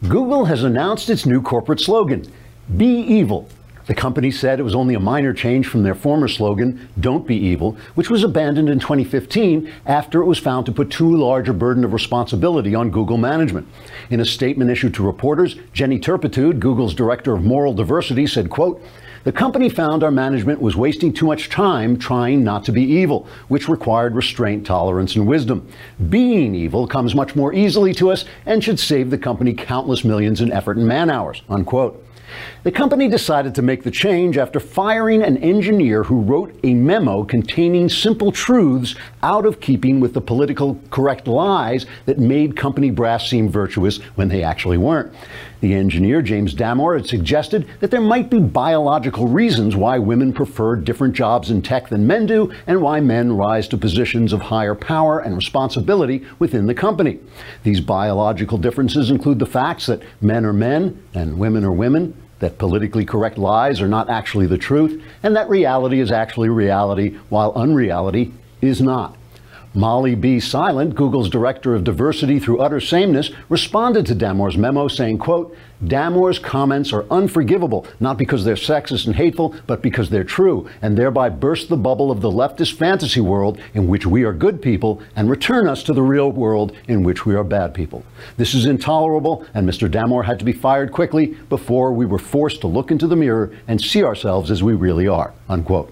Google has announced its new corporate slogan, Be Evil. The company said it was only a minor change from their former slogan, Don't Be Evil, which was abandoned in 2015 after it was found to put too large a burden of responsibility on Google management. In a statement issued to reporters, Jenny Turpitude, Google's director of moral diversity, said, quote, "The company found our management was wasting too much time trying not to be evil, which required restraint, tolerance, and wisdom. Being evil comes much more easily to us and should save the company countless millions in effort and man hours," unquote. The company decided to make the change after firing an engineer who wrote a memo containing simple truths out of keeping with the political correct lies that made company brass seem virtuous when they actually weren't. The engineer, James Damore, had suggested that there might be biological reasons why women prefer different jobs in tech than men do, and why men rise to positions of higher power and responsibility within the company. These biological differences include the facts that men are men and women are women, that politically correct lies are not actually the truth, and that reality is actually reality while unreality is not. Molly B. Silent, Google's director of diversity through utter sameness, responded to Damore's memo saying, quote, "Damore's comments are unforgivable, not because they're sexist and hateful, but because they're true, and thereby burst the bubble of the leftist fantasy world in which we are good people and return us to the real world in which we are bad people. This is intolerable, and Mr. Damore had to be fired quickly before we were forced to look into the mirror and see ourselves as we really are," unquote.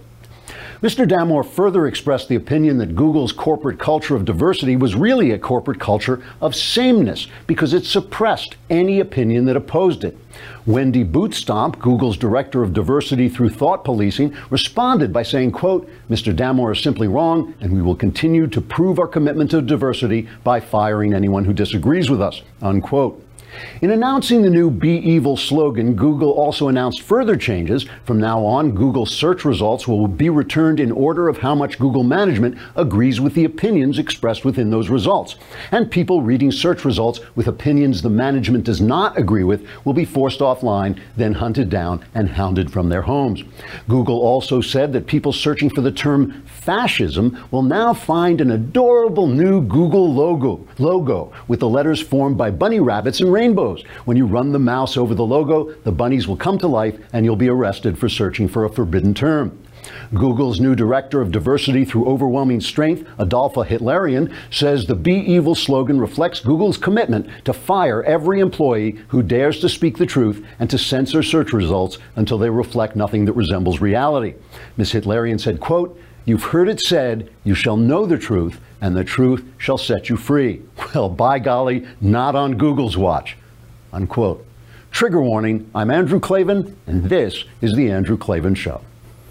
Mr. Damore further expressed the opinion that Google's corporate culture of diversity was really a corporate culture of sameness because it suppressed any opinion that opposed it. Wendy Bootstomp, Google's director of diversity through thought policing, responded by saying, quote, "Mr. Damore is simply wrong, and we will continue to prove our commitment to diversity by firing anyone who disagrees with us," unquote. In announcing the new Be Evil slogan, Google also announced further changes. From now on, Google search results will be returned in order of how much Google management agrees with the opinions expressed within those results. And people reading search results with opinions the management does not agree with will be forced offline, then hunted down and hounded from their homes. Google also said that people searching for the term fascism will now find an adorable new Google logo with the letters formed by bunny rabbits and rainbows. When you run the mouse over the logo, the bunnies will come to life and you'll be arrested for searching for a forbidden term. Google's new director of diversity through overwhelming strength, Adolpha Hitlerian, says the Be Evil slogan reflects Google's commitment to fire every employee who dares to speak the truth and to censor search results until they reflect nothing that resembles reality. Ms. Hitlerian said, quote, "You've heard it said, you shall know the truth, and the truth shall set you free. Well, by golly, not on Google's watch," unquote. Trigger warning, I'm Andrew Klavan, and this is The Andrew Klavan Show.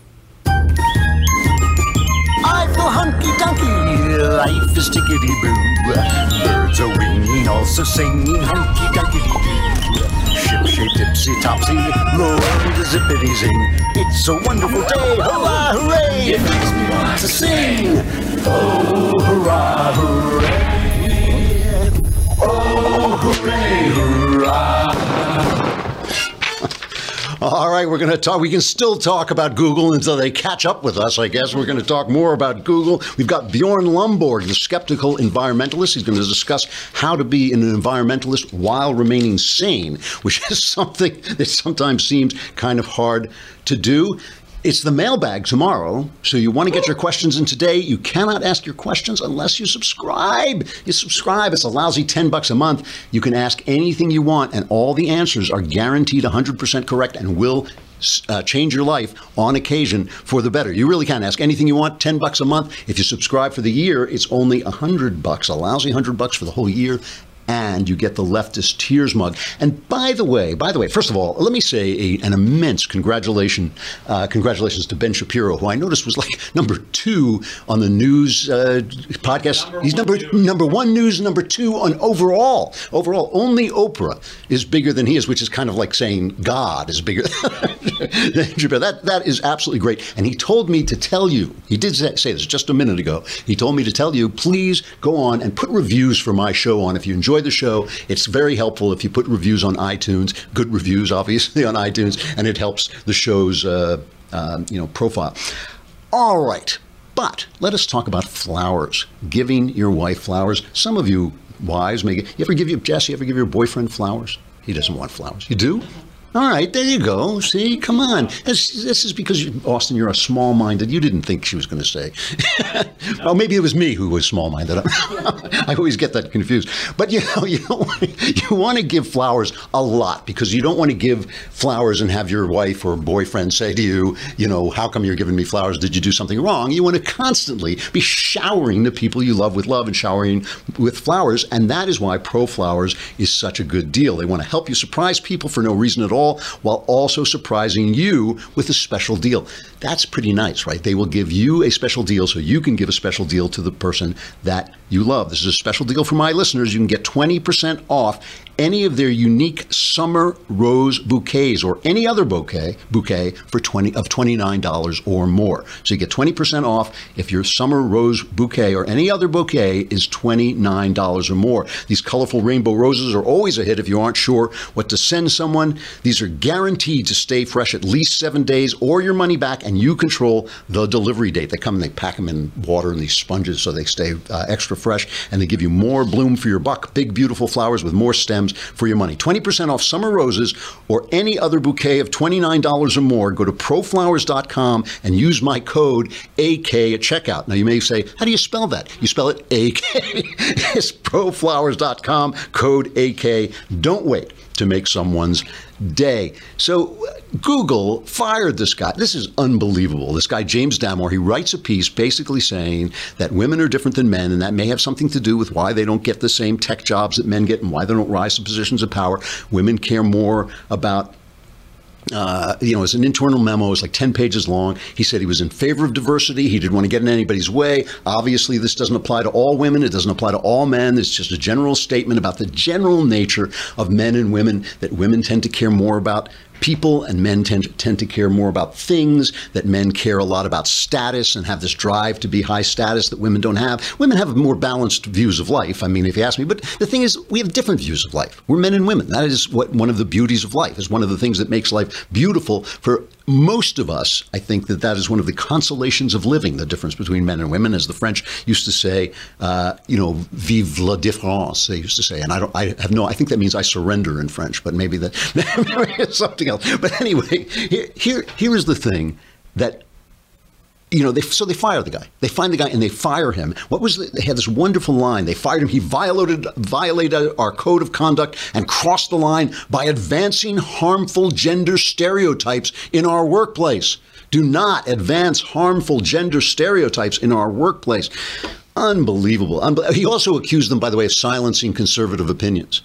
I feel hunky-dunky, life is tickety-boo. Birds are winging, also singing hunky-dunky-doo. Ship-shape, tipsy-topsy, low to zippity-zing. It's a wonderful day, hurrah, hooray! It makes me want to sing. Oh, hurrah, hooray! Oh, hooray, hurrah! All right, we can still talk about Google until they catch up with us, I guess. We're going to talk more about Google. We've got Bjorn Lomborg, the skeptical environmentalist. He's going to discuss how to be an environmentalist while remaining sane, which is something that sometimes seems kind of hard to do. It's the mailbag tomorrow, so you want to get your questions in today. You cannot ask your questions unless you subscribe. You subscribe. It's a lousy $10 a month. You can ask anything you want, and all the answers are guaranteed 100% correct and will change your life on occasion for the better. You really can ask anything you want, $10 a month. If you subscribe for the year, it's only $100, a lousy $100 for the whole year. And you get the Leftist Tears mug. And by the way, first of all, let me say an immense congratulations to Ben Shapiro, who I noticed was like number 2 on the news podcast. He's number 1 news, number 2 on overall. Only Oprah is bigger than he is, which is kind of like saying God is bigger than Shapiro. That is absolutely great. And he told me to tell you, he did say this just a minute ago, he told me to tell you, please go on and put reviews for my show on if you enjoy the show. It's very helpful if you put reviews on iTunes, good reviews, obviously, on iTunes, and it helps the show's profile. All right, but let us talk about flowers. Giving your wife flowers. Some of you wives may you ever give your boyfriend flowers? He doesn't want flowers. You do? All right, there you go. See, come on. This is because, Austin, you're a small-minded. You didn't think she was going to say. Well, maybe it was me who was small-minded. I always get that confused. But, you want to give flowers a lot because you don't want to give flowers and have your wife or boyfriend say to you, how come you're giving me flowers? Did you do something wrong? You want to constantly be showering the people you love with love and showering with flowers. And that is why ProFlowers is such a good deal. They want to help you surprise people for no reason at all, while also surprising you with a special deal. That's pretty nice, right? They will give you a special deal so you can give a special deal to the person that you love. This is a special deal for my listeners. You can get 20% off any of their unique summer rose bouquets or any other bouquet for $29 or more. So you get 20% off if your summer rose bouquet or any other bouquet is $29 or more. These colorful rainbow roses are always a hit if you aren't sure what to send someone. These are guaranteed to stay fresh at least 7 days or your money back, and you control the delivery date. They come and they pack them in water and these sponges so they stay extra fresh, and they give you more bloom for your buck. Big, beautiful flowers with more stems for your money. 20% off summer roses or any other bouquet of $29 or more. Go to proflowers.com and use my code AK at checkout. Now you may say, how do you spell that? You spell it AK. It's proflowers.com, code AK. Don't wait to make someone's day. So Google fired this guy. This is unbelievable. This guy, James Damore, he writes a piece basically saying that women are different than men, and that may have something to do with why they don't get the same tech jobs that men get and why they don't rise to positions of power. Women care more about it's an internal memo. It's like 10 pages long. He said he was in favor of diversity. He didn't want to get in anybody's way. Obviously, this doesn't apply to all women. It doesn't apply to all men. It's just a general statement about the general nature of men and women, that women tend to care more about people and men tend to care more about things, that men care a lot about status and have this drive to be high status that women don't have. Women have more balanced views of life. I mean, if you ask me, but the thing is, we have different views of life. We're men and women. That is what one of the beauties of life is. One of the things that makes life beautiful for most of us. I think that is one of the consolations of living, the difference between men and women. As the French used to say, vive la différence, they used to say. And I think that means I surrender in French, but maybe that's something else. But anyway, here is the thing that, they fire the guy. They find the guy and they fire him. They had this wonderful line. They fired him. He violated our code of conduct and crossed the line by advancing harmful gender stereotypes in our workplace. Do not advance harmful gender stereotypes in our workplace. Unbelievable. He also accused them, by the way, of silencing conservative opinions.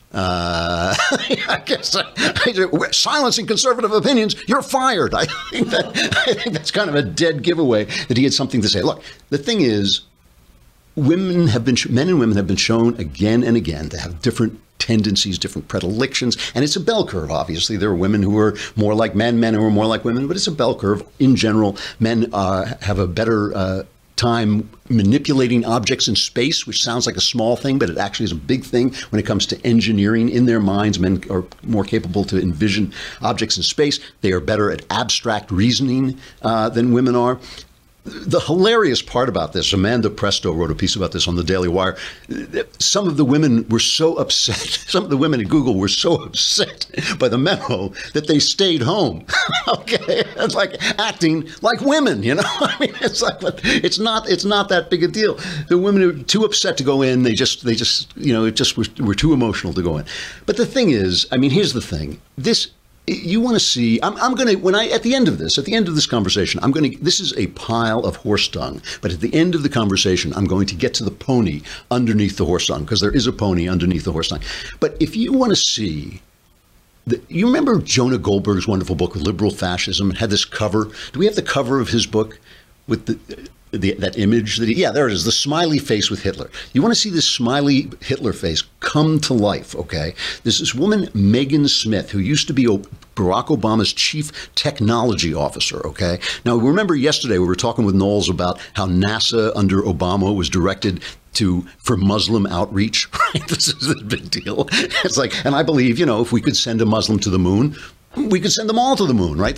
I guess silencing conservative opinions, you're fired. I think that's kind of a dead giveaway that he had something to say. Look, the thing is, men and women have been shown again and again to have different tendencies, different predilections, and it's a bell curve. Obviously, there are women who are more like men who are more like women, but it's a bell curve. In general, men have a better time manipulating objects in space, which sounds like a small thing, but it actually is a big thing when it comes to engineering. In their minds, men are more capable to envision objects in space. They are better at abstract reasoning than women are. The hilarious part about this, Amanda Presto wrote a piece about this on the Daily Wire. Some of the women were so upset, some of the women at Google were so upset by the memo that they stayed home. Okay, it's like acting like women, I mean, it's like, it's not that big a deal. The women are too upset to go in. They just were too emotional to go in. But the thing is, I mean, here's the thing. You want to see, at the end of this conversation, this is a pile of horse dung, but at the end of the conversation, I'm going to get to the pony underneath the horse dung, because there is a pony underneath the horse dung. But if you want to see, you remember Jonah Goldberg's wonderful book, Liberal Fascism? It had this cover. Do we have the cover of his book with that image there it is, the smiley face with Hitler. You want to see this smiley Hitler face come to life, okay? There's this woman, Megan Smith, who used to be Barack Obama's chief technology officer, okay? Now, remember yesterday we were talking with Knowles about how NASA under Obama was directed for Muslim outreach, right? This is a big deal. It's like, and I believe, if we could send a Muslim to the moon, We could send them all to the moon, right?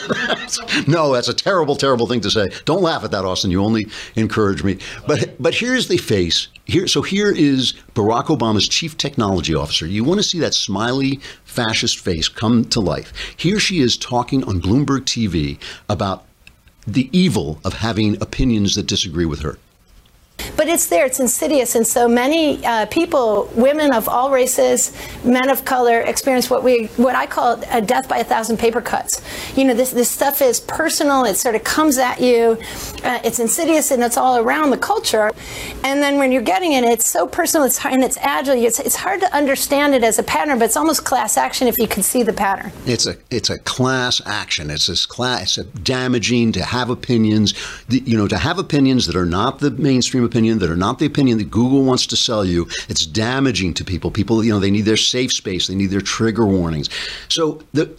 No, that's a terrible, terrible thing to say. Don't laugh at that, Austin. You only encourage me. But here's the face. Here is Barack Obama's chief technology officer. You want to see that smiley fascist face come to life. Here she is talking on Bloomberg TV about the evil of having opinions that disagree with her. But it's there, it's insidious, and so many people, women of all races, men of color, experience what I call a death by 1,000 paper cuts. You know, this stuff is personal, it sort of comes at you, it's insidious, and it's all around the culture. And then when you're getting it, it's so personal, it's hard, and it's agile, it's hard to understand it as a pattern, but it's almost class action if you can see the pattern. It's a class action. It's damaging to have opinions, to have opinions that are not the mainstream opinion, that are not the opinion that Google wants to sell you. It's damaging to people. People, they need their safe space. They need their trigger warnings. So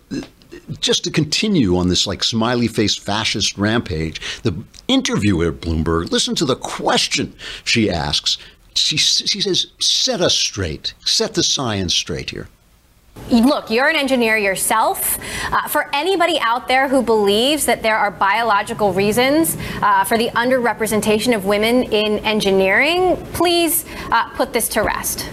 just to continue on this like smiley face fascist rampage, the interviewer at Bloomberg, listen to the question she asks. She says, set us straight. Set the science straight here. Look, you're an engineer yourself. For anybody out there who believes that there are biological reasons for the underrepresentation of women in engineering, please put this to rest.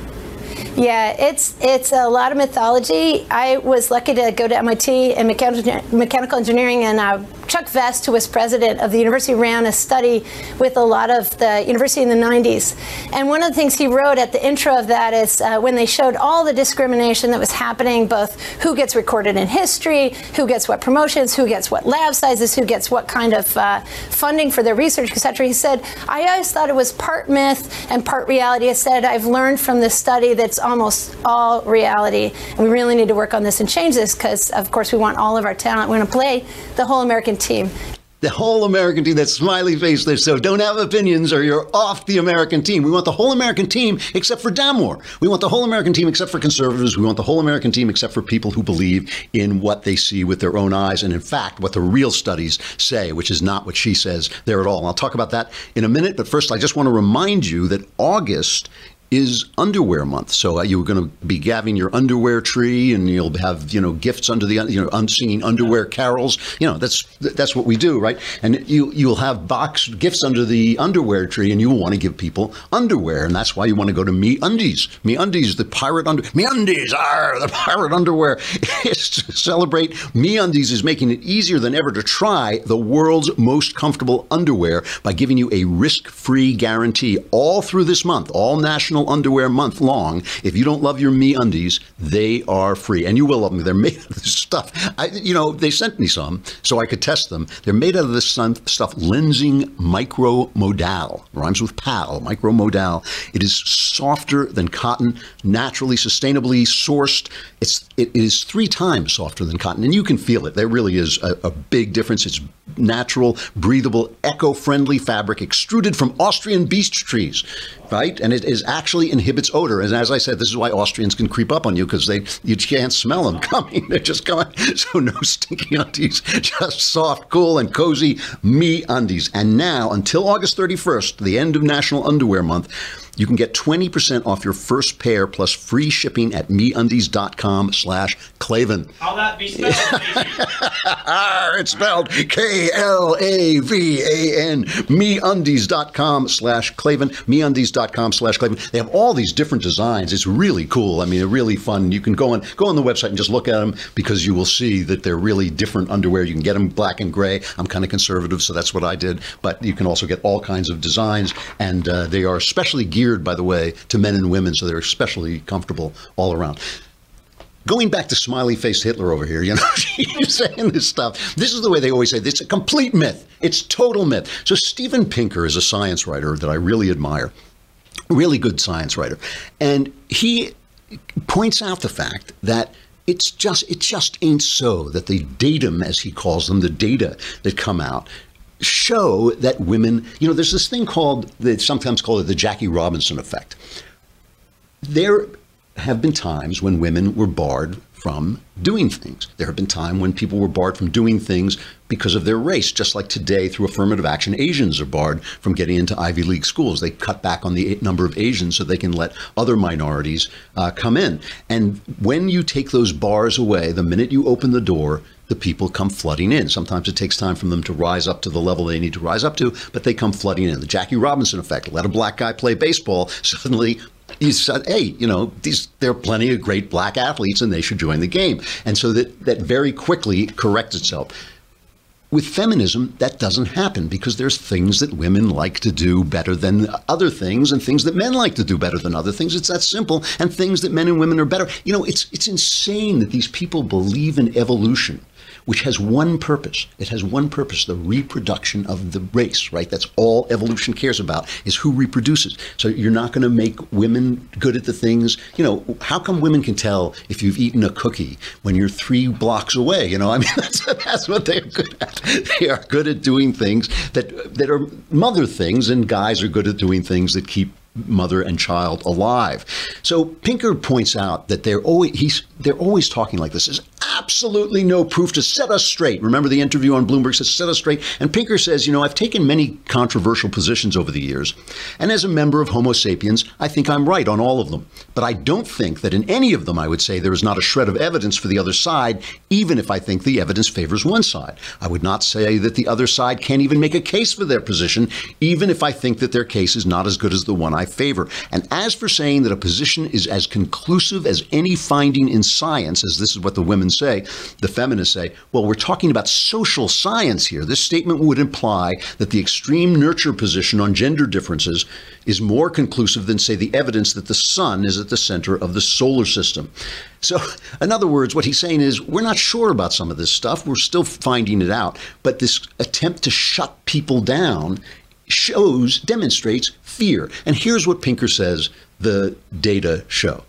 Yeah, it's a lot of mythology. I was lucky to go to MIT in mechanical engineering, and Chuck Vest, who was president of the university, ran a study with a lot of the university in the 90s. And one of the things he wrote at the intro of that is when they showed all the discrimination that was happening, both who gets recorded in history, who gets what promotions, who gets what lab sizes, who gets what kind of funding for their research, etc. He said, I always thought it was part myth and part reality. I said, I've learned from this study that's almost all reality. And we really need to work on this and change this because, of course, we want all of our talent. We want to play the whole American team. The whole American team, that smiley face there. So don't have opinions or you're off the American team. We want the whole American team except for Damore. We want the whole American team except for conservatives. We want the whole American team except for people who believe in what they see with their own eyes. And in fact, what the real studies say, which is not what she says there at all. And I'll talk about that in a minute. But first, I just want to remind you that August is underwear month. So you're going to be having your underwear tree, and you'll have, gifts under the, singing underwear carols. That's what we do, right? And you'll have gifts under the underwear tree, and you'll want to give people underwear. And that's why you want to go to MeUndies. MeUndies, the pirate MeUndies are the pirate underwear. It's to celebrate. MeUndies is making it easier than ever to try the world's most comfortable underwear by giving you a risk-free guarantee all through this month, all National Underwear Month long. If you don't love your MeUndies, they are free, and you will love them. They're made of this stuff. They sent me some so I could test them. They're made out of this stuff, Lenzing Micromodal. Rhymes with pal. Micromodal. It is softer than cotton, naturally, sustainably sourced. It is 3 times softer than cotton, and you can feel it. There really is a big difference. It's natural, breathable, eco-friendly fabric extruded from Austrian beech trees, right? And it actually inhibits odor. And as I said, this is why Austrians can creep up on you, because you can't smell them coming. They're just coming. So no stinky undies, just soft, cool, and cozy MeUndies. And now, until August 31st, the end of National Underwear Month, you can get 20% off your first pair plus free shipping at MeUndies.com/Klavan. How'll that be spelled? It's spelled Klavan. MeUndies.com/Klavan. MeUndies.com/Klavan. They have all these different designs. It's really cool. I mean, they're really fun. You can go on the website and just look at them, because you will see that they're really different underwear. You can get them black and gray. I'm kind of conservative, so that's what I did. But you can also get all kinds of designs, and they are especially geared, by the way, to men and women, so they're especially comfortable all around. Going back to smiley-faced Hitler over here, she's saying this stuff. This is the way they always say this. It's a complete myth. It's total myth. So Steven Pinker is a science writer that I really admire, really good science writer. And he points out the fact that it just ain't so that the datum, as he calls them, the data that come out, show that women, there's this thing they sometimes call it the Jackie Robinson effect. have been times when women were barred from doing things. There have been times when people were barred from doing things because of their race, just like today through affirmative action, Asians are barred from getting into Ivy League schools. They cut back on the number of Asians so they can let other minorities come in. And when you take those bars away, the minute you open the door, the people come flooding in. Sometimes it takes time for them to rise up to the level they need to rise up to, but they come flooding in. The Jackie Robinson effect, let a black guy play baseball, suddenly he said, hey, there are plenty of great black athletes and they should join the game. And so that very quickly corrects itself. With feminism, that doesn't happen because there's things that women like to do better than other things and things that men like to do better than other things. It's that simple. And things that men and women are better. It's insane that these people believe in evolution, which has one purpose. It has one purpose, the reproduction of the race, right? That's all evolution cares about, is who reproduces. So you're not going to make women good at the things, how come women can tell if you've eaten a cookie when you're 3 blocks away? That's what they're good at. They are good at doing things that are mother things, and guys are good at doing things that keep mother and child alive. So Pinker points out that they're always talking like this. There's absolutely no proof to set us straight. Remember the interview on Bloomberg says set us straight. And Pinker says, I've taken many controversial positions over the years, and as a member of Homo sapiens, I think I'm right on all of them. But I don't think that in any of them I would say there is not a shred of evidence for the other side, even if I think the evidence favors one side. I would not say that the other side can't even make a case for their position, even if I think that their case is not as good as the one I favor. And as for saying that a position is as conclusive as any finding in science, as this is what the women say, the feminists say, well, we're talking about social science here. This statement would imply that the extreme nurture position on gender differences is more conclusive than, say, the evidence that the sun is at the center of the solar system. So, in other words, what he's saying is we're not sure about some of this stuff. We're still finding it out. But this attempt to shut people down demonstrates fear. And here's what Pinker says the data show.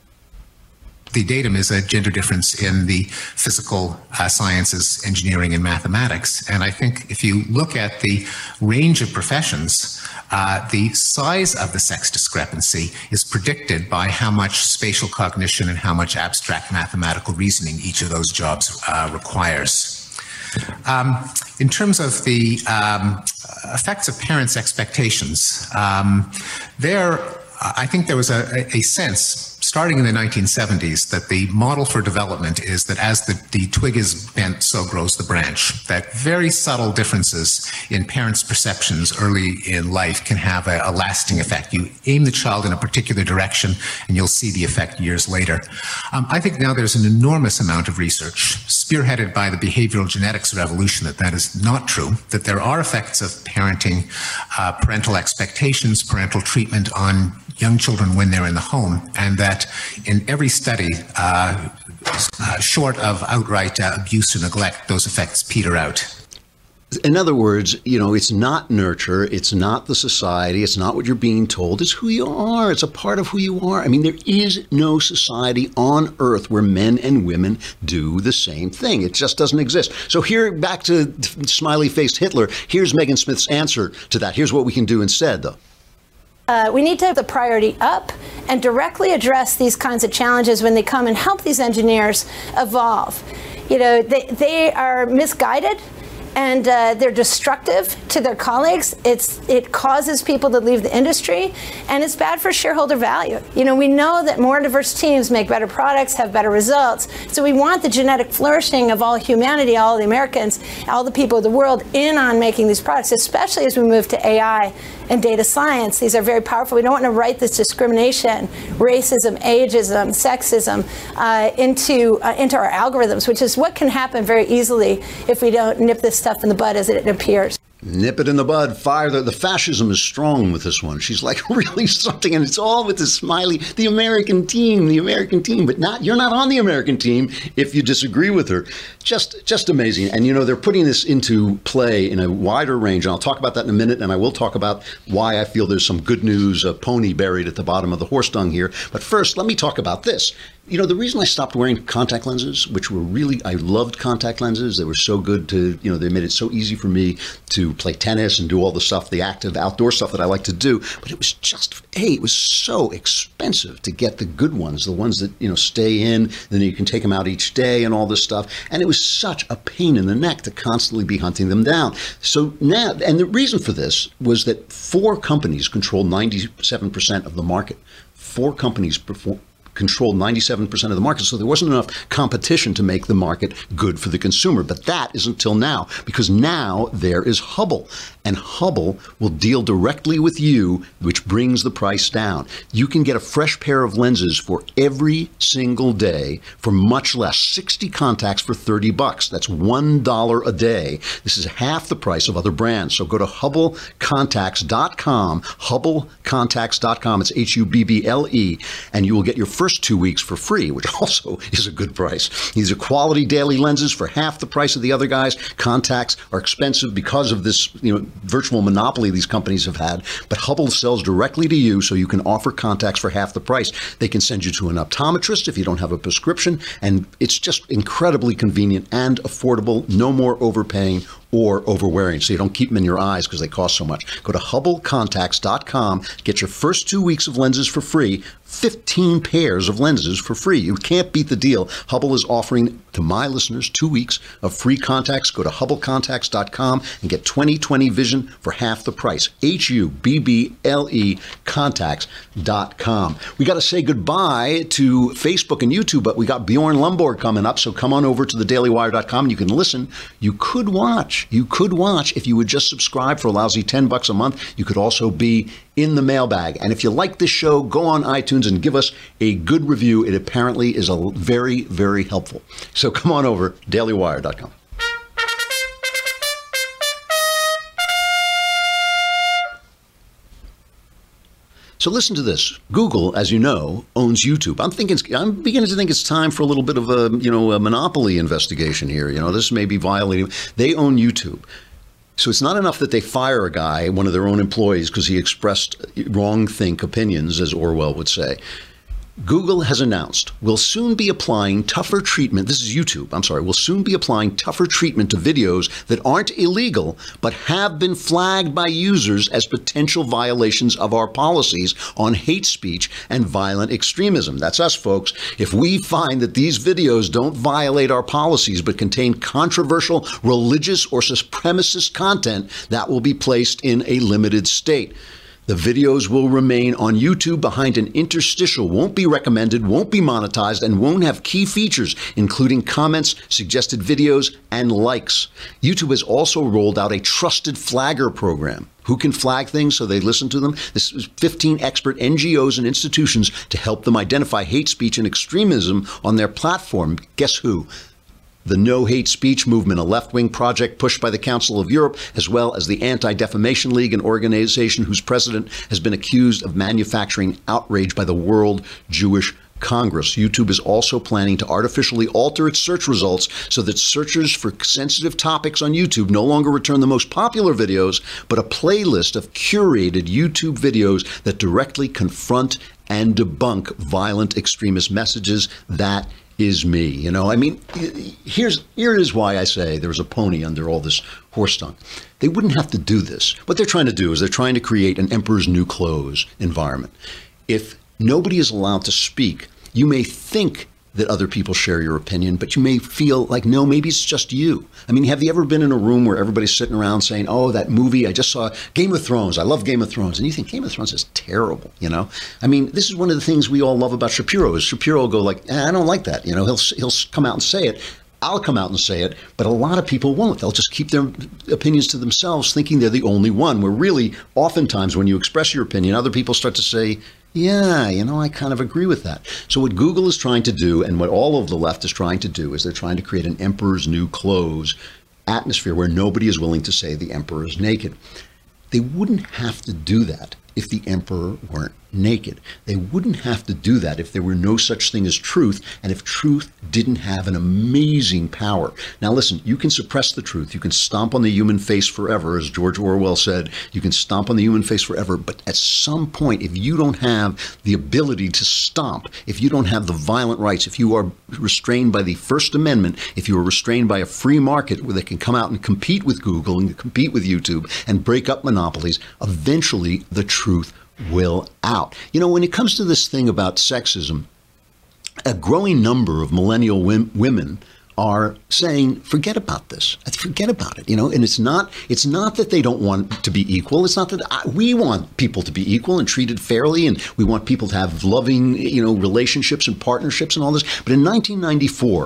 The datum is a gender difference in the physical sciences, engineering, and mathematics. And I think if you look at the range of professions, the size of the sex discrepancy is predicted by how much spatial cognition and how much abstract mathematical reasoning each of those jobs requires. In terms of the effects of parents' expectations, I think there was a sense starting in the 1970s that the model for development is that as the twig is bent, so grows the branch. That very subtle differences in parents' perceptions early in life can have a lasting effect. You aim the child in a particular direction and you'll see the effect years later. I think now there's an enormous amount of research spearheaded by the behavioral genetics revolution that is not true, that there are effects of parenting, parental expectations, parental treatment on young children when they're in the home, and that in every study, short of outright abuse or neglect, those effects peter out. In other words, it's not nurture, it's not the society, it's not what you're being told, it's who you are, it's a part of who you are. I mean, there is no society on earth where men and women do the same thing. It just doesn't exist. So here, back to smiley-faced Hitler, here's Megan Smith's answer to that. Here's what we can do instead, though. We need to have the priority up and directly address these kinds of challenges when they come and help these engineers evolve. They are misguided and they're destructive to their colleagues. It causes people to leave the industry, and it's bad for shareholder value. We know that more diverse teams make better products, have better results. So we want the genetic flourishing of all humanity, all the Americans, all the people of the world in on making these products, especially as we move to AI and data science. These are very powerful. We don't want to write this discrimination, racism, ageism, sexism into our algorithms, which is what can happen very easily if we don't nip this stuff in the bud as it appears. Nip it in the bud, fire. The fascism is strong with this one. She's like really something, and it's all with this smiley, the American team, but you're not on the American team if you disagree with her. Just amazing. And they're putting this into play in a wider range, and I'll talk about that in a minute, and I will talk about why I feel there's some good news, a pony buried at the bottom of the horse dung here. But first, let me talk about this. You know, the reason I stopped wearing contact lenses, which were really, I loved contact lenses. They were so good to, you know, they made it so easy for me to play tennis and do all the stuff, the active outdoor stuff that I like to do. But it was just, it was so expensive to get the good ones, the ones that, you know, stay in, then you can take them out each day and all this stuff. And it was such a pain in the neck to constantly be hunting them down. So now, and the reason for this was that 4 companies controlled 97% of the market. 4 companies controlled 97% of the market, so there wasn't enough competition to make the market good for the consumer. But that is until now, because now there is Hubble, and Hubble will deal directly with you, which brings the price down. You can get a fresh pair of lenses for every single day for much less. 60 contacts for $30. That's $1 a day. This is half the price of other brands. So go to HubbleContacts.com, HubbleContacts.com. It's HUBBLE, and you will get your first 2 weeks for free, which also is a good price. These are quality daily lenses for half the price of the other guys. Contacts are expensive because of this, you know, virtual monopoly these companies have had, but Hubble sells directly to you, so you can offer contacts for half the price. They can send you to an optometrist if you don't have a prescription, and it's just incredibly convenient and affordable. No more overpaying or overwearing, so you don't keep them in your eyes because they cost so much. Go to HubbleContacts.com, get your first 2 weeks of lenses for free, 15 pairs of lenses for free. You can't beat the deal. Hubble is offering to my listeners 2 weeks of free contacts. Go to HubbleContacts.com and get 20/20 vision for half the price. HUBBLE contacts.com. We got to say goodbye to Facebook and YouTube, but we got Bjorn Lomborg coming up, so come on over to thedailywire.com and you can listen. You could watch if you would just subscribe for a lousy $10 a month. You could also be in the mailbag. And if you like this show, go on iTunes and give us a good review. It apparently is very, very helpful. So come on over, dailywire.com. So listen to this. Google, as you know, owns YouTube. I'm beginning to think it's time for a little bit of a monopoly investigation here. You know, this may be violating. They own YouTube. So it's not enough that they fire a guy, one of their own employees, because he expressed wrong-think opinions, as Orwell would say. Google has announced will soon be applying tougher treatment. This is YouTube. I'm sorry. Will soon be applying tougher treatment to videos that aren't illegal, but have been flagged by users as potential violations of our policies on hate speech and violent extremism. That's us, folks. If we find that these videos don't violate our policies, but contain controversial religious or supremacist content, that will be placed in a limited state. The videos will remain on YouTube behind an interstitial, won't be recommended, won't be monetized, and won't have key features, including comments, suggested videos, and likes. YouTube has also rolled out a trusted flagger program. Who can flag things so they listen to them? This is 15 expert NGOs and institutions to help them identify hate speech and extremism on their platform. Guess who? The No Hate Speech movement, a left-wing project pushed by the Council of Europe, as well as the Anti-Defamation League, an organization whose president has been accused of manufacturing outrage by the World Jewish Congress. YouTube is also planning to artificially alter its search results so that searchers for sensitive topics on YouTube no longer return the most popular videos, but a playlist of curated YouTube videos that directly confront and debunk violent extremist messages. That is me. You know, I mean, here is why I say there's a pony under all this horse dung. They wouldn't have to do this. What they're trying to do is they're trying to create an emperor's new clothes environment. If nobody is allowed to speak, you may think that other people share your opinion, but you may feel like, no, maybe it's just you. I mean, have you ever been in a room where everybody's sitting around saying, oh, that movie, I just saw Game of Thrones. I love Game of Thrones. And you think Game of Thrones is terrible, you know? I mean, this is one of the things we all love about Shapiro is Shapiro will go like, I don't like that. You know, he'll come out and say it. I'll come out and say it, but a lot of people won't. They'll just keep their opinions to themselves, thinking they're the only one, where really, oftentimes, when you express your opinion, other people start to say, yeah, you know, I kind of agree with that. So what Google is trying to do, and what all of the left is trying to do, is they're trying to create an emperor's new clothes atmosphere where nobody is willing to say the emperor is naked. They wouldn't have to do that if the emperor weren't naked. They wouldn't have to do that if there were no such thing as truth, and if truth didn't have an amazing power. Now listen, you can suppress the truth. You can stomp on the human face forever, as George Orwell said. You can stomp on the human face forever, but at some point, if you don't have the ability to stomp, if you don't have the violent rights, if you are restrained by the First Amendment, if you are restrained by a free market where they can come out and compete with Google and compete with YouTube and break up monopolies, eventually the truth will out. You know, when it comes to this thing about sexism, a growing number of millennial women are saying, forget about this. Forget about it. You know, and it's not that they don't want to be equal. It's not that we want people to be equal and treated fairly, and we want people to have loving, relationships and partnerships and all this. But in 1994,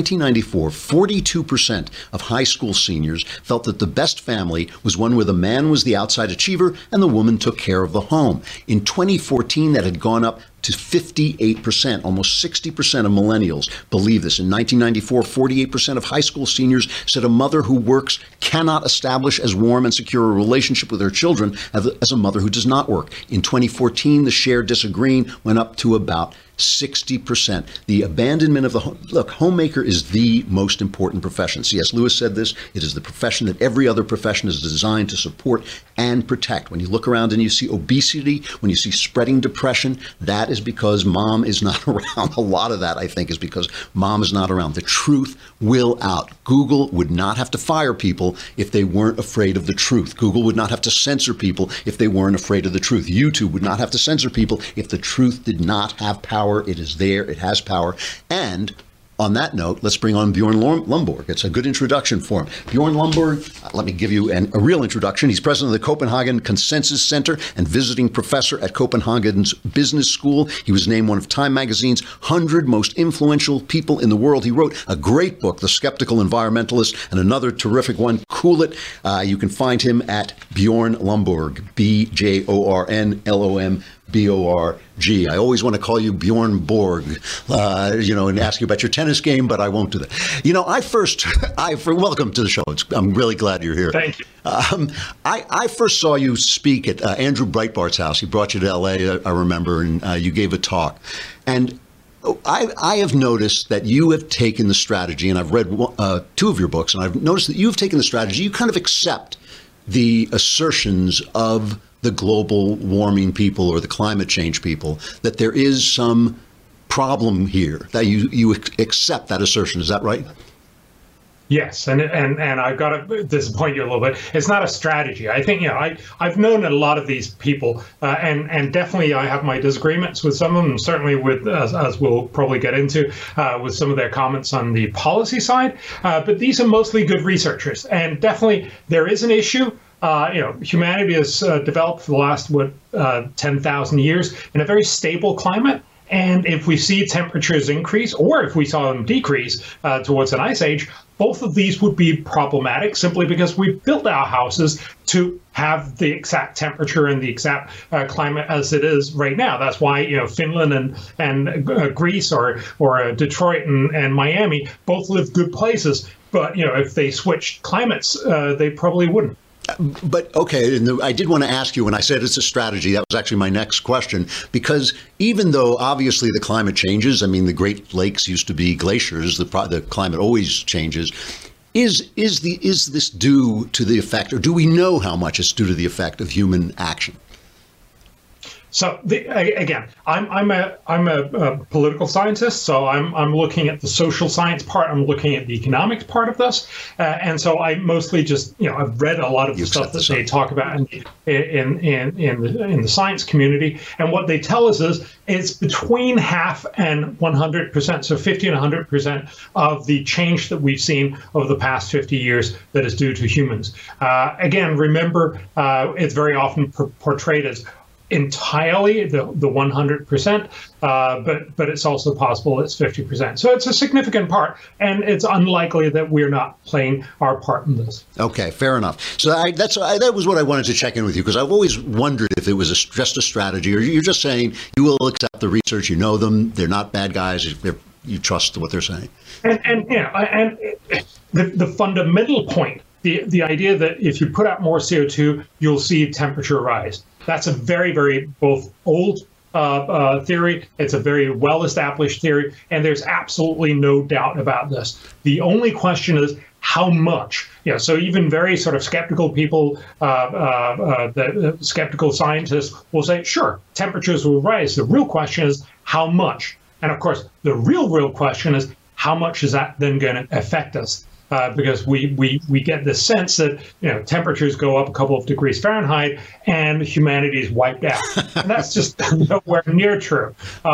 42% of high school seniors felt that the best family was one where the man was the outside achiever and the woman took care of the home. In 2014, that had gone up to 58%. Almost 60% of millennials believe this. In 1994, 48% of high school seniors said a mother who works cannot establish as warm and secure a relationship with her children as a mother who does not work. In 2014, the share disagreeing went up to about 60%. The abandonment of the home. Look, homemaker is the most important profession. C.S. Lewis said this. It is the profession that every other profession is designed to support and protect. When you look around and you see obesity, when you see spreading depression, that is because mom is not around. A lot of that, I think, is because mom is not around. The truth will out. Google would not have to fire people if they weren't afraid of the truth. Google would not have to censor people if they weren't afraid of the truth. YouTube would not have to censor people if the truth did not have power. It is there. It has power. And on that note, let's bring on Bjorn Lomborg. It's a good introduction for him. Bjorn Lomborg, let me give you a real introduction. He's president of the Copenhagen Consensus Center and visiting professor at Copenhagen's Business School. He was named one of Time Magazine's 100 most influential people in the world. He wrote a great book, The Skeptical Environmentalist, and another terrific one, Cool It. You can find him at Bjorn Lomborg, BJORNLOMBORG. I always want to call you Bjorn Borg, and ask you about your tennis game, but I won't do that. Welcome to the show. I'm really glad you're here. Thank you. I first saw you speak at Andrew Breitbart's house. He brought you to L.A., I remember, and you gave a talk. And I have noticed that you have taken the strategy, and I've read two of your books, and I've noticed that you've taken the strategy. You kind of accept the assertions of the global warming people or the climate change people, that there is some problem here, that you accept that assertion. Is that right? Yes, and I've got to disappoint you a little bit. It's not a strategy. I think, I've known a lot of these people, and definitely I have my disagreements with some of them, certainly with, as we'll probably get into, with some of their comments on the policy side. But these are mostly good researchers, and definitely there is an issue. Humanity has developed for the last 10,000 years in a very stable climate. And if we see temperatures increase, or if we saw them decrease towards an ice age, both of these would be problematic simply because we built our houses to have the exact temperature and the exact climate as it is right now. That's why, Finland and Greece or Detroit and Miami both live good places. But, if they switched climates, they probably wouldn't. But okay, and I did want to ask you, when I said it's a strategy, that was actually my next question, because even though obviously the climate changes, I mean, the Great Lakes used to be glaciers, the climate always changes. Is this due to the effect, or do we know how much it's due to the effect of human action? So again, I'm a political scientist, so I'm looking at the social science part. I'm looking at the economics part of this, and so I mostly just I've read a lot of the stuff that they talk about in the science community, and what they tell us is it's between half and 100%, so 50 and 100% of the change that we've seen over the past 50 years that is due to humans. Again, remember, it's very often portrayed as entirely the 100%, but it's also possible it's 50%. So it's a significant part, and it's unlikely that we're not playing our part in this. Okay, fair enough. So that was what I wanted to check in with you, because I've always wondered if it was just a strategy, or you're just saying you will accept the research, you know them, they're not bad guys, you trust what they're saying. And the fundamental point the idea that if you put out more CO2, you'll see temperature rise. That's a very, very both old theory. It's a very well-established theory, and there's absolutely no doubt about this. The only question is how much. So even very sort of skeptical people, the skeptical scientists will say, sure, temperatures will rise. The real question is how much. And of course, the real question is how much is that then going to affect us? Because we get the sense that temperatures go up a couple of degrees Fahrenheit and humanity is wiped out, and that's just nowhere near true.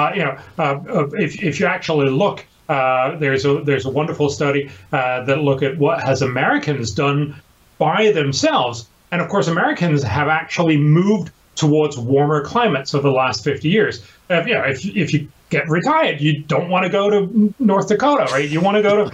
If you actually look, there's a wonderful study that look at what has Americans done by themselves, and of course Americans have actually moved towards warmer climates over the last 50 years. If you get retired, you don't want to go to North Dakota, right? You want to go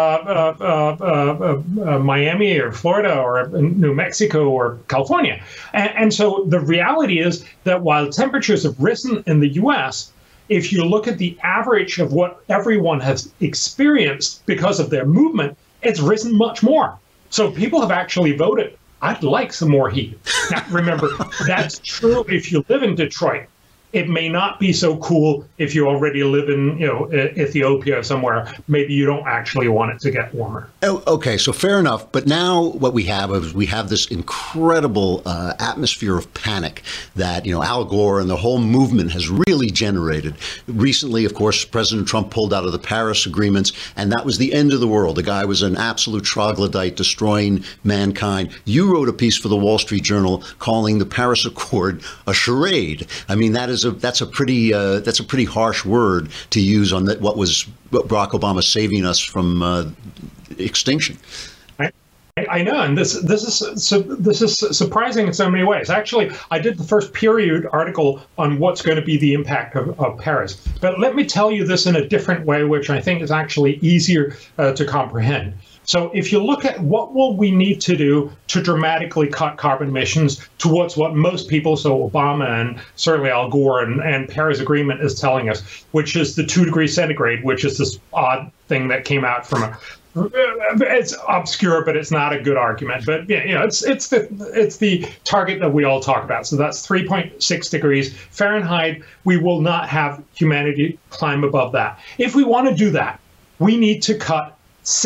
to Miami or Florida or New Mexico or California. And so the reality is that while temperatures have risen in the US, if you look at the average of what everyone has experienced because of their movement, it's risen much more. So people have actually voted, I'd like some more heat. Now, remember, that's true if you live in Detroit. It may not be so cool if you already live in, Ethiopia or somewhere. Maybe you don't actually want it to get warmer. Oh, okay, so fair enough. But now what we have is this incredible atmosphere of panic that, Al Gore and the whole movement has really generated. Recently, of course, President Trump pulled out of the Paris agreements, and that was the end of the world. The guy was an absolute troglodyte, destroying mankind. You wrote a piece for the Wall Street Journal calling the Paris Accord a charade. I mean, that's a pretty harsh word to use on what Barack Obama saving us from extinction. I know, and this is surprising in so many ways. Actually, I did the first peer-reviewed article on what's going to be the impact of Paris. But let me tell you this in a different way, which I think is actually easier to comprehend. So if you look at what will we need to do to dramatically cut carbon emissions towards what most people, so Obama and certainly Al Gore and Paris Agreement is telling us, which is the 2 degrees centigrade, which is this odd thing that came out from it's obscure, but it's not a good argument. But it's the target that we all talk about. So that's 3.6 degrees Fahrenheit. We will not have humanity climb above that. If we want to do that, we need to cut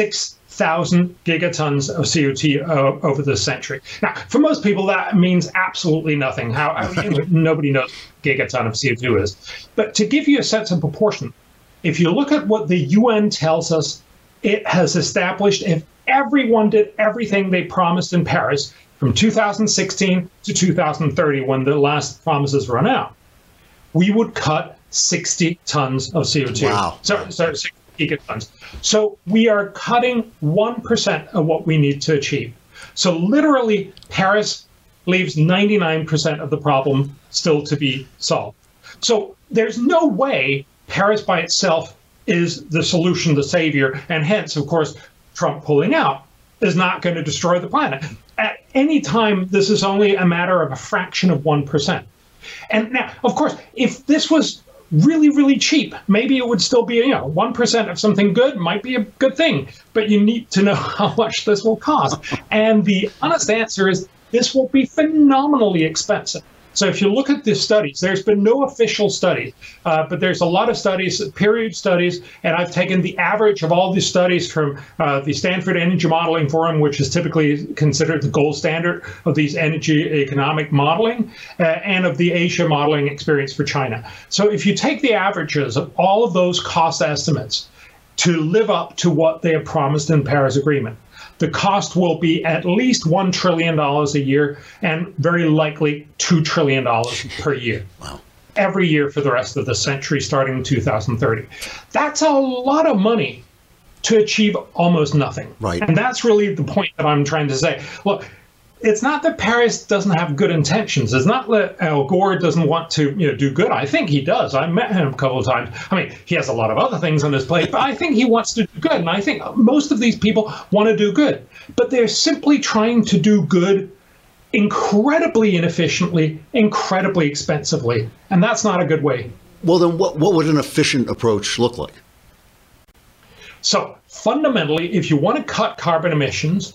6,000 gigatons of CO2 over the century. Now, for most people, that means absolutely nothing. Nobody knows what a gigaton of CO2 is. But to give you a sense of proportion, if you look at what the UN tells us, it has established if everyone did everything they promised in Paris from 2016 to 2030, when the last promises run out, we would cut 60 tons of CO2. Wow. So 60 gigatons. So we are cutting 1% of what we need to achieve. So literally, Paris leaves 99% of the problem still to be solved. So there's no way Paris by itself is the solution, the savior, and hence, of course, Trump pulling out is not going to destroy the planet. At any time, this is only a matter of a fraction of 1%. And now, of course, if this was really, really cheap, maybe it would still be, 1% of something good might be a good thing, but you need to know how much this will cost. And the honest answer is this will be phenomenally expensive. So if you look at the studies, there's been no official study, but there's a lot of studies, period studies, and I've taken the average of all these studies from the Stanford Energy Modeling Forum, which is typically considered the gold standard of these energy economic modeling, and of the Asia modeling experience for China. So if you take the averages of all of those cost estimates to live up to what they have promised in the Paris Agreement, the cost will be at least $1 trillion a year and very likely $2 trillion per year. Wow. Every year for the rest of the century, starting in 2030. That's a lot of money to achieve almost nothing. Right. And that's really the point that I'm trying to say. Look, it's not that Paris doesn't have good intentions. It's not that Al Gore doesn't want to do good. I think he does. I met him a couple of times. I mean, he has a lot of other things on his plate, but I think he wants to do good. And I think most of these people want to do good. But they're simply trying to do good incredibly inefficiently, incredibly expensively. And that's not a good way. Well, then what would an efficient approach look like? So fundamentally, if you want to cut carbon emissions,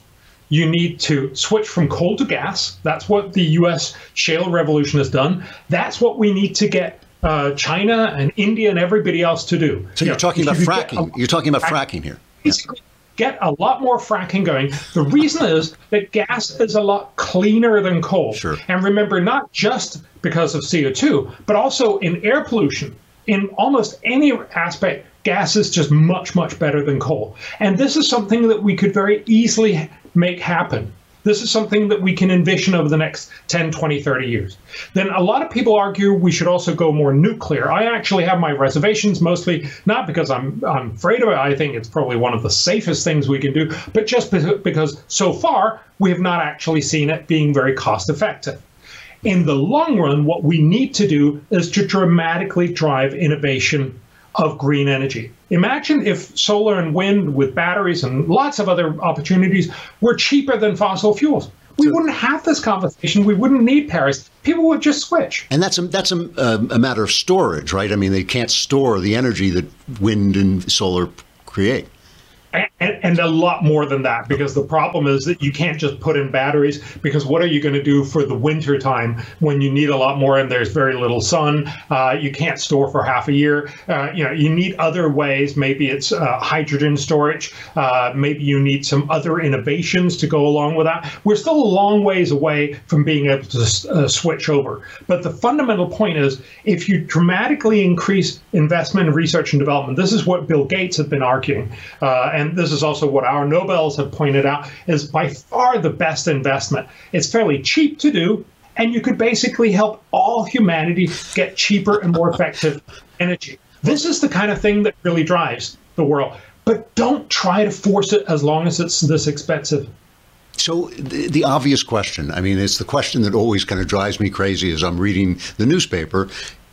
you need to switch from coal to gas. That's what the U.S. shale revolution has done. That's what we need to get China and India and everybody else to do. So you're talking about fracking. You're talking about fracking here. Basically, get a lot more fracking going. The reason is that gas is a lot cleaner than coal. Sure. And remember, not just because of CO2, but also in air pollution. In almost any aspect, gas is just much, much better than coal. And this is something that we could very easily make happen. This is something that we can envision over the next 10, 20, 30 years. Then a lot of people argue we should also go more nuclear. I actually have my reservations, mostly not because I'm afraid of it. I think it's probably one of the safest things we can do, but just because so far we have not actually seen it being very cost effective. In the long run, what we need to do is to dramatically drive innovation of green energy. Imagine if solar and wind with batteries and lots of other opportunities were cheaper than fossil fuels. We wouldn't have this conversation. We wouldn't need Paris. People would just switch. And that's a matter of storage, right? I mean, they can't store the energy that wind and solar create. And a lot more than that, because the problem is that you can't just put in batteries, because what are you going to do for the winter time when you need a lot more and there's very little sun? You can't store for half a year. You need other ways. Maybe it's hydrogen storage. Maybe you need some other innovations to go along with that. We're still a long ways away from being able to switch over. But the fundamental point is, if you dramatically increase investment in research and development, this is what Bill Gates has been arguing, and this is also what our Nobels have pointed out, is by far the best investment. It's fairly cheap to do, and you could basically help all humanity get cheaper and more effective energy. This is the kind of thing that really drives the world. But don't try to force it as long as it's this expensive. So the obvious question, I mean, it's the question that always kind of drives me crazy as I'm reading the newspaper.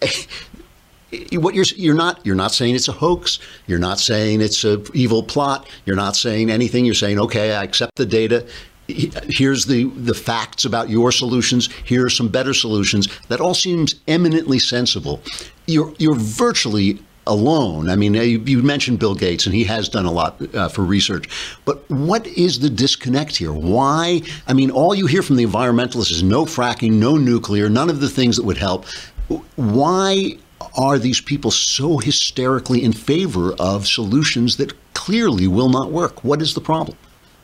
What you're not saying it's a hoax. You're not saying it's an evil plot. You're not saying anything. You're saying, okay, I accept the data. Here's the facts about your solutions. Here are some better solutions. That all seems eminently sensible. You're virtually alone. I mean, you mentioned Bill Gates, and he has done a lot for research. But what is the disconnect here? Why? I mean, all you hear from the environmentalists is no fracking, no nuclear, none of the things that would help. Why are these people so hysterically in favor of solutions that clearly will not work? What is the problem?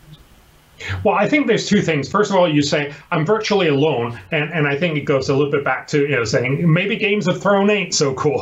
Well, I think there's two things. First of all, you say, I'm virtually alone. And I think it goes a little bit back to saying maybe Games of Thrones ain't so cool.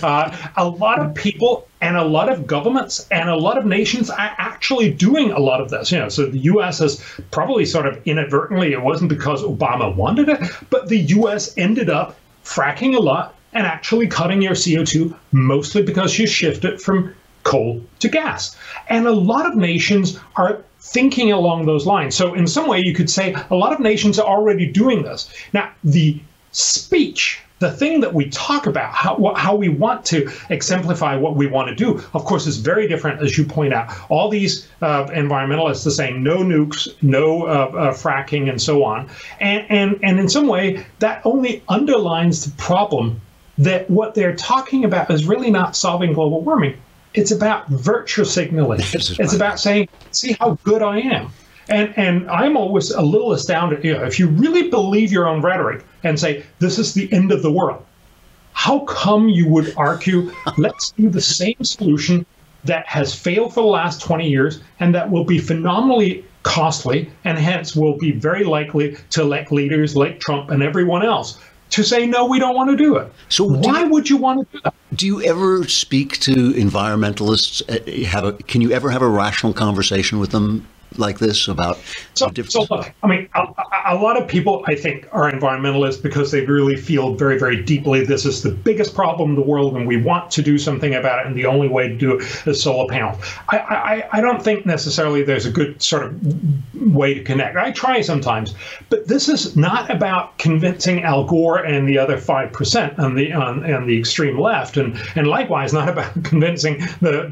A lot of people and a lot of governments and a lot of nations are actually doing a lot of this. So the U.S. has probably sort of inadvertently, it wasn't because Obama wanted it, but the U.S. ended up fracking a lot and actually cutting your CO2, mostly because you shifted from coal to gas. And a lot of nations are thinking along those lines. So in some way, you could say a lot of nations are already doing this. Now, the speech, the thing that we talk about, how we want to exemplify what we want to do, of course, is very different, as you point out. All these environmentalists are saying no nukes, no fracking, and so on. And in some way, that only underlines the problem that what they're talking about is really not solving global warming. It's about virtue signaling. It's about saying, see how good I am. And I'm always a little astounded. If you really believe your own rhetoric and say, this is the end of the world, how come you would argue, let's do the same solution that has failed for the last 20 years and that will be phenomenally costly and hence will be very likely to elect leaders like Trump and everyone else to say, no, we don't want to do it. So why would you want to do that? Do you ever speak to environmentalists? Can you ever have a rational conversation with them like this about so look, I mean, a lot of people, I think, are environmentalists because they really feel very, very deeply this is the biggest problem in the world and we want to do something about it, and the only way to do it is solar panels. I don't think necessarily there's a good sort of way to connect. I try sometimes, but this is not about convincing Al Gore and the other 5% on the extreme left, and likewise not about convincing the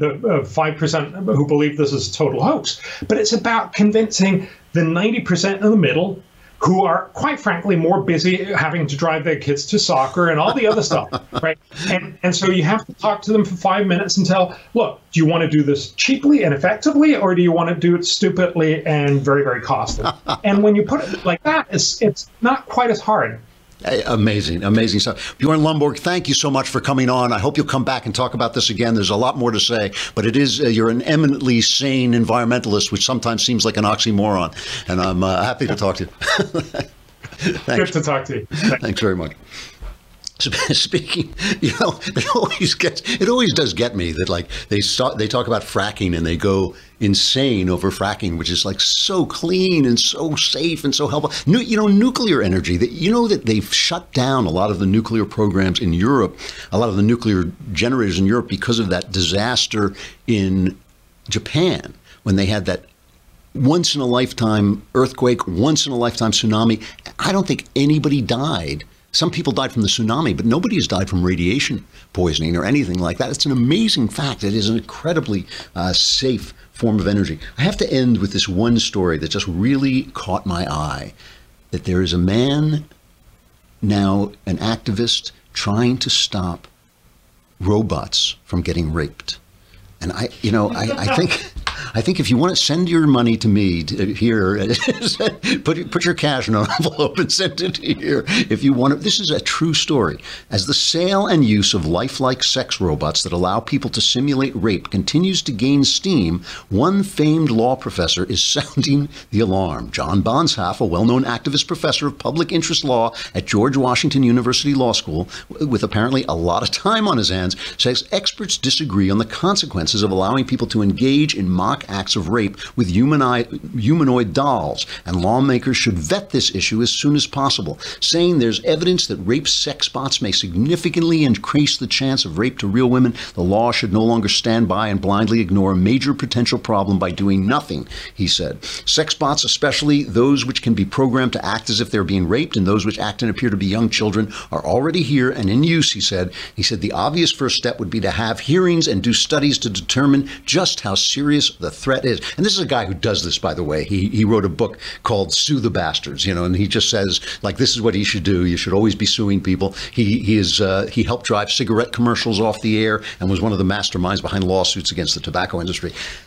5% who believe this is a total hoax, but it's about convincing the 90% in the middle who are, quite frankly, more busy having to drive their kids to soccer and all the other stuff, right? And so you have to talk to them for 5 minutes and tell, look, do you want to do this cheaply and effectively, or do you want to do it stupidly and very, very costly? And when you put it like that, it's not quite as hard. Amazing, amazing stuff. Bjorn Lomborg, thank you so much for coming on. I hope you'll come back and talk about this again. There's a lot more to say, but it is you're an eminently sane environmentalist, which sometimes seems like an oxymoron, and I'm happy to talk to you. Good to talk to you. Thanks very much. Speaking, it always does get me that like they talk about fracking and they go insane over fracking, which is like so clean and so safe and so helpful. Nuclear energy, that they've shut down a lot of the nuclear programs in Europe, a lot of the nuclear generators in Europe because of that disaster in Japan when they had that once in a lifetime earthquake, once in a lifetime tsunami. I don't think anybody died. Some people died from the tsunami, but nobody has died from radiation poisoning or anything like that. It's an amazing fact. It is an incredibly safe form of energy. I have to end with this one story that just really caught my eye, that there is a man now, an activist, trying to stop robots from getting raped. And I think if you want to send your money to me here, put your cash in an envelope and send it here. If you want to, this is a true story. As the sale and use of lifelike sex robots that allow people to simulate rape continues to gain steam, one famed law professor is sounding the alarm. John Bonshaff, a well-known activist professor of public interest law at George Washington University Law School, with apparently a lot of time on his hands, says experts disagree on the consequences of allowing people to engage in mock acts of rape with humanoid dolls, and lawmakers should vet this issue as soon as possible, saying there's evidence that rape sex bots may significantly increase the chance of rape to real women. The law should no longer stand by and blindly ignore a major potential problem by doing nothing, he said. Sex bots, especially those which can be programmed to act as if they're being raped and those which act and appear to be young children, are already here and in use, he said. He said the obvious first step would be to have hearings and do studies to determine just how serious the threat is. And this is a guy who does this, by the way. He wrote a book called Sue the Bastards, and he just says, like, this is what he should do. You should always be suing people. He helped drive cigarette commercials off the air and was one of the masterminds behind lawsuits against the tobacco industry.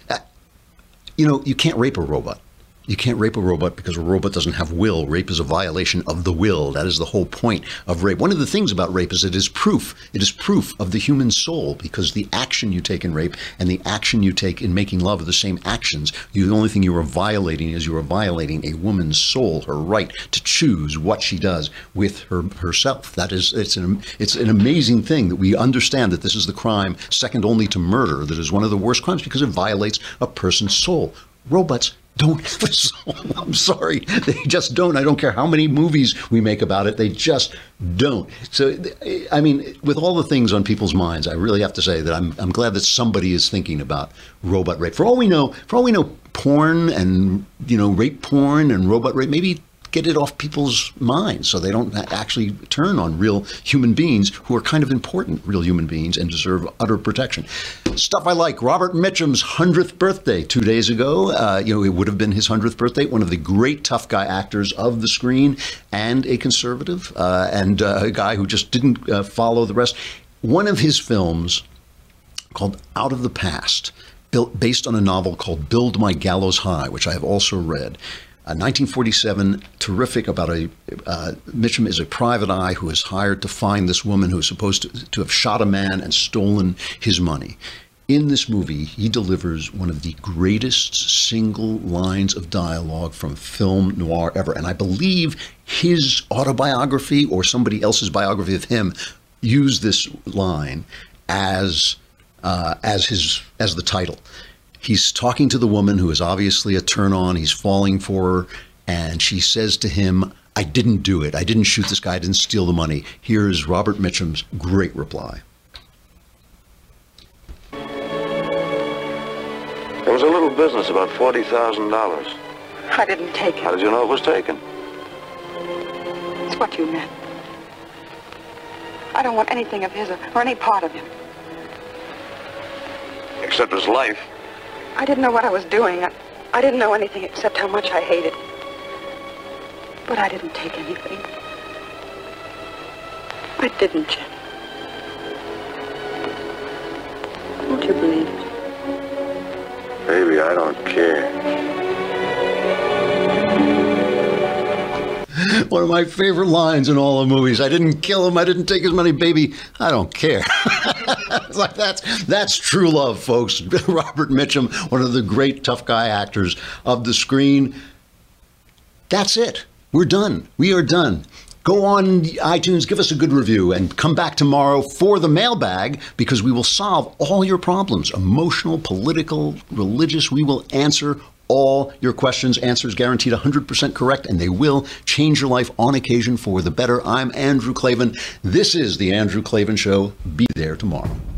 You can't rape a robot. You can't rape a robot because a robot doesn't have will. Rape is a violation of the will. That is the whole point of rape. One of the things about rape is it is proof. It is proof of the human soul, because the action you take in rape and the action you take in making love are the same actions. The only thing you are violating is you are violating a woman's soul, her right to choose what she does with herself. That is, it's an amazing thing that we understand that this is the crime second only to murder that is one of the worst crimes, because it violates a person's soul. Robots don't have a soul. I'm sorry. They just don't. I don't care how many movies we make about it. They just don't. So, I mean, with all the things on people's minds, I really have to say that I'm glad that somebody is thinking about robot rape. For all we know, porn and, rape porn and robot rape, maybe get it off people's minds so they don't actually turn on real human beings who are kind of important, real human beings, and deserve utter protection. Stuff I like. Robert Mitchum's 100th birthday 2 days ago. It would have been his 100th birthday. One of the great tough guy actors of the screen, and a conservative, and a guy who just didn't follow the rest. One of his films called Out of the Past, based on a novel called Build My Gallows High, which I have also read. 1947, terrific about Mitchum is a private eye who is hired to find this woman who is supposed to have shot a man and stolen his money. In this movie, he delivers one of the greatest single lines of dialogue from film noir ever. And I believe his autobiography or somebody else's biography of him used this line as the title. He's talking to the woman who is obviously a turn-on. He's falling for her, and she says to him, "I didn't do it. I didn't shoot this guy. I didn't steal the money." Here's Robert Mitchum's great reply. There was a little business, about $40,000. I didn't take it. How did you know it was taken? It's what you meant. I don't want anything of his or any part of him. Except his life. I didn't know what I was doing. I didn't know anything except how much I hated. But I didn't take anything. I didn't, Jim. Won't you believe it? Baby, I don't care. One of my favorite lines in all the movies. I didn't kill him. I didn't take his money, baby. I don't care. Like that's true love, folks. Robert Mitchum, one of the great tough guy actors of the screen. That's it. We're done. We are done. Go on iTunes, give us a good review, and come back tomorrow for the mailbag, because we will solve all your problems. Emotional, political, religious. We will answer all your questions. Answers guaranteed 100% correct, and they will change your life on occasion for the better. I'm Andrew Klavan. This is The Andrew Klavan Show. Be there tomorrow.